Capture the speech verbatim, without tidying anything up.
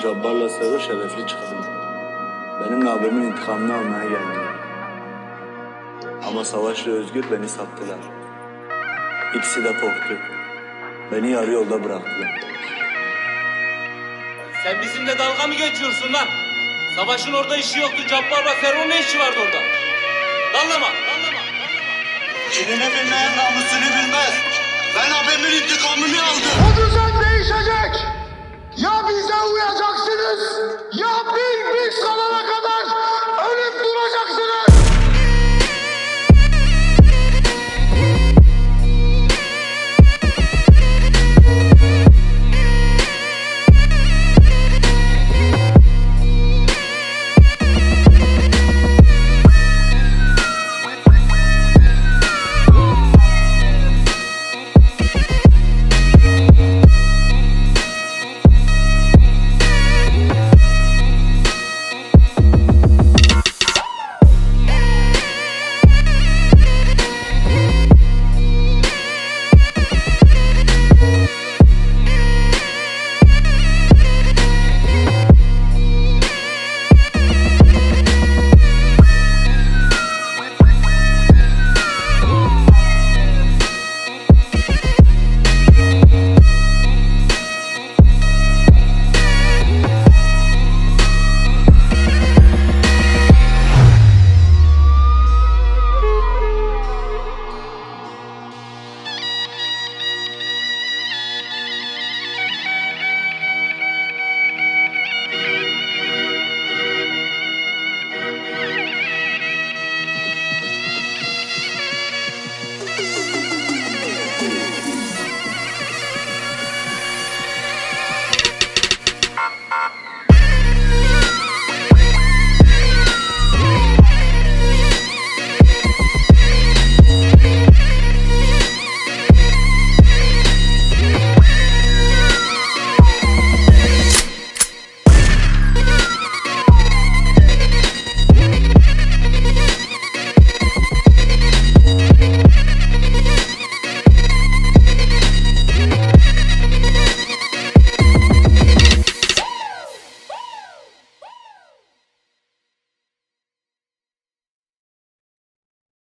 Cabbar'la Sero şerefli çıktı. Benimle abimin intikamını almaya geldiler. Ama Savaş'la Özgür beni sattılar. İkisi de korktu. Beni yarı yolda bıraktılar. Sen bizimle dalga mı geçiyorsun lan? Savaş'ın orada işi yoktu. Cabbar'la Sero'nun ne işi vardı orada? Dallama, dallama, dallama. Dinini bilmeyen namusunu bilmez. Ben abimin intikamını aldım.